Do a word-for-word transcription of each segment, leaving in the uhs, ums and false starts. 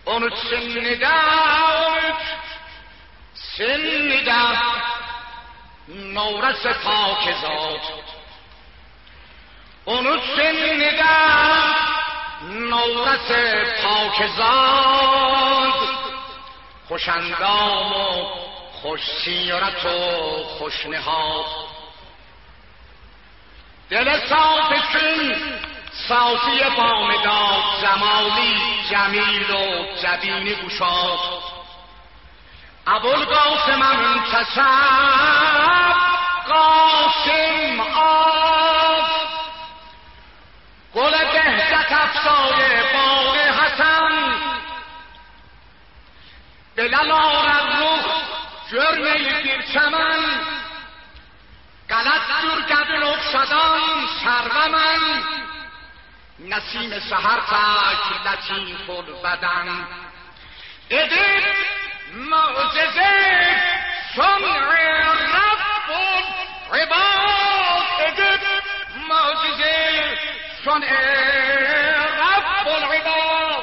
on üç sennida, on üç sennida نورس پاکزاد on üç sennida نورس پاکزاد خوشندام و خوش سیرت و خوش نهاد دل صاف چون صافی بامداد جمالی جمیل و جبین گشاد ابوالقاسم منتسب قاسم آب گل بهجت افزای باغ حسن به لل آرد رخ جرمه در چمن غلط جور گبر افتادان سرو من نسیم سحر تک لطیف البدن ادب معجزه صنع رب العباد ادب معجزه صنع رب العباد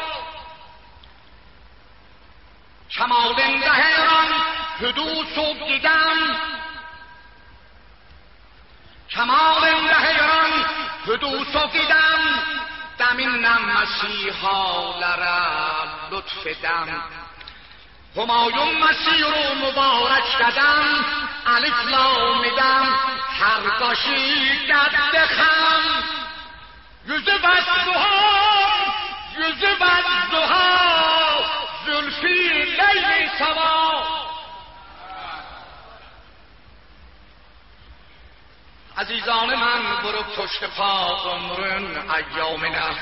کمالنده ایران حدوث و دیدم کمالنده ایران حدوث و دیدم دمینم مسیحا لره لطف دم همایون مسیح رو مبارک کردم الف لام میدم هر باشی گرد خم yüzü بدها yüzü بدها زلفی لیل سوا عزیزان من برو پشت پا عمرن ایامنا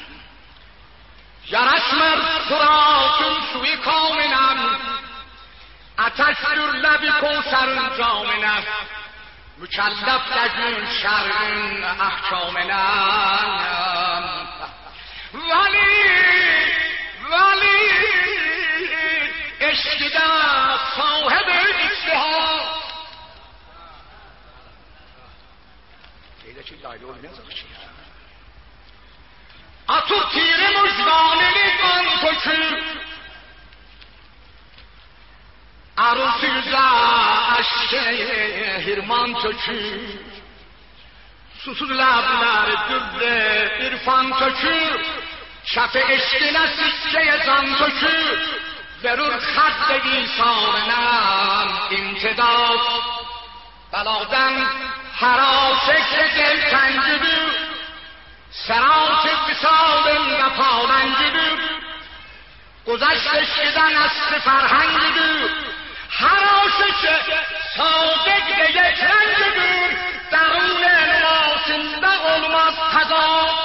yarasmır Fırat'ın suyu kavmine ateş sürlebi kovsarın camine mükellef degün şerrin ahkamine veli veli eşkide sahibi istihar şeyde ki layla oynayacak şey atır tiri müjdaneli kan tökü arzusu yüze aşke hirman tökü susuz labler düble irfan tökü şafe eşkine sikkeye zan tökü verur خط بیسارنم امتداد بلادن حراسک دل تنگیدو سرات بسال نپالنگیدو گذشتش کدن است فرهنگیدو حراسک صادق به یک رنگیدو درون نماسنده olmaz تضاد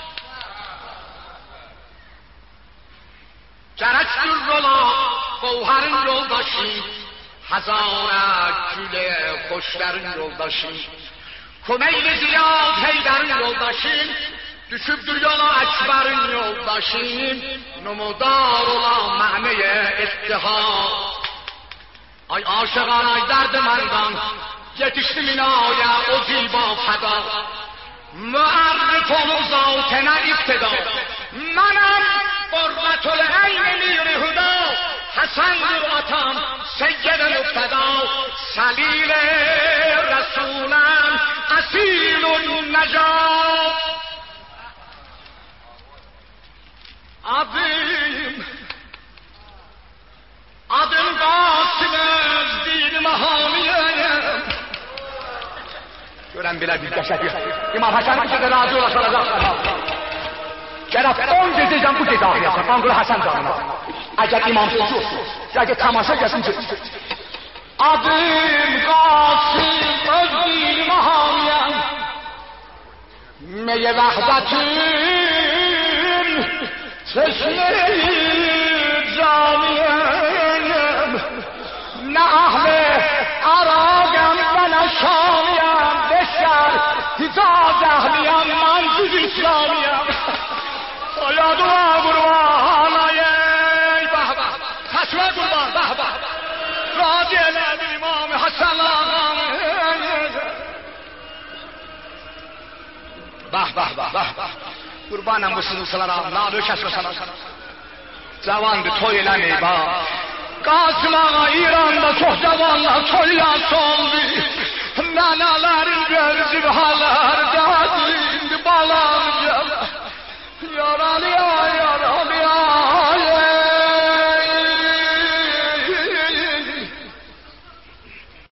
Gerçektir rola, gavharın yoldaşı, hazara güle hoşların yoldaşı, Komeyli ziyad heydarın yoldaşı, düşüptür yola ekber'in yoldaşı, numudar olan ma'neye ittihad. Ay aşıgan ay derdi merdan, yetişti minaya o ziba feda, müerrif onu zavtene iftida, menem قربت العین میر هدا حسن آتام سید مبتدا سلیل رسولم اصیل النجات adım adım Qasım öz bir mahamiyem görən belə bir qəşəng İmam Həsən bir də razı olasınız Şeref on geceyken bu gece ağlayasın. Angır Hasan canına. Eğer imamsız olsun. Eğer tamaşa gelsin ki. Adım Qasım öz bir mahamiyem. Meye vahdetin çeşme-i camiyem. Ne ahli Aragam ben aşağıyam. Beşer Hicaz ehliyem manzuz İslamiyem. Ya dua kurban ey bah bah Haşve kurban bah bah Razı eyledi İmam-ı Hasan ağam Bah bah bah bah Kurbanım bu sınıflara Nalı keşke sana Cavandı toy eləmeyib ha. Qasım ağa İranda çox cavanlar